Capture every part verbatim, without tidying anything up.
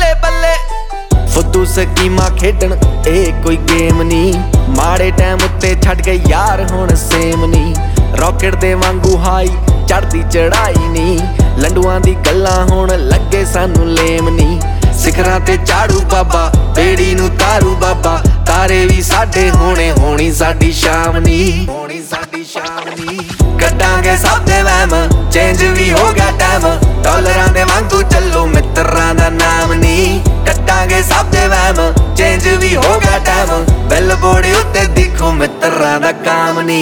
बल्ले बल्ले फुद्दू स्कीमां खेडण ए कोई गेम नी माड़े टाइम उत्ते छड्ड के यार हुण सेम नी रॉकेट दे वांगू हाई चढ़दी चढ़ाई नी लंडुआं दी गल्लां हुण लगे सानू लेम नी सिखरां ते झाड़ू बाबा बेड़ी नू तारू बाबा तारे भी साडे होने होनी साडी शाम नी होनी साडी शाम नी कड्डांगे सब दे वहम चेंज भी हो गया टाइम डॉलरां दे वांगू चलो मित्रां दा नाम नी कड्डांगे सब दे वहम चेंज भी हो गया टाइम बिल बोर्ड उत्ते दिखो मित्रां दा काम नी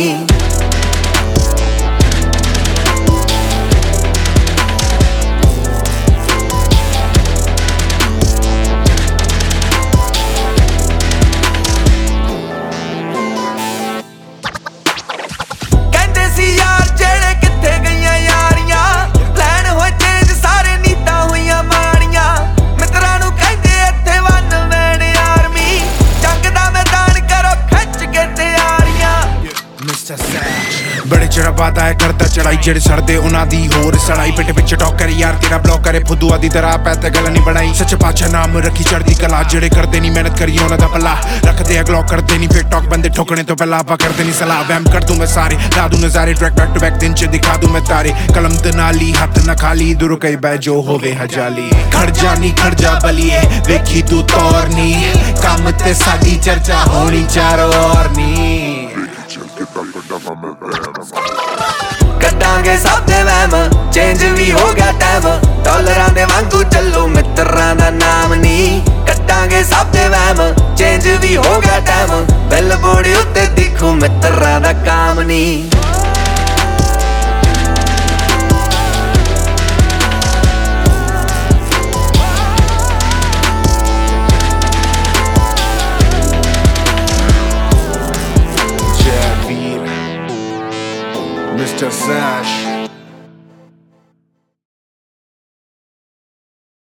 बड़े चिर बाद आए करता चढ़ाई जेड़े सड़दे उन्हां दी होर सड़ाई पिट पिछ टॉक करे यार तेरा ब्लॉक करे फुद्दूआ दी तरह पैते गल नहीं बनाई सच पाछा नाम रखी चढ़दी कला जेड़े करदे नहीं मेहनत करी उन्हां दा भला रखदे ग्लॉक करदे नहीं फिर टॉक बंदे ठोकने तो पहला आपा करदे नहीं सलाह वहम कर दूं मैं सारे ला दूं नजारे ट्रैक बैक टू बैक दिन च दिखा दूं मैं तारे कलम ते नाली हथ ना खाली दूर कई बै जो होवे हजाली खड़ जानी खड़ जा बलिए वेखी तू तौरनी काम ते साडी चर्चा होनी चारों ओर नी कड्डांगे सब दे वहम चेंज भी हो गया टाइम डॉलरां दे वांगू चलो मित्रां दा नाम नी कड्डांगे सब दे वहम चेंज भी हो गया टाइम बिल बोर्ड उत्ते दिखो मित्रां दा काम नी Mister Sash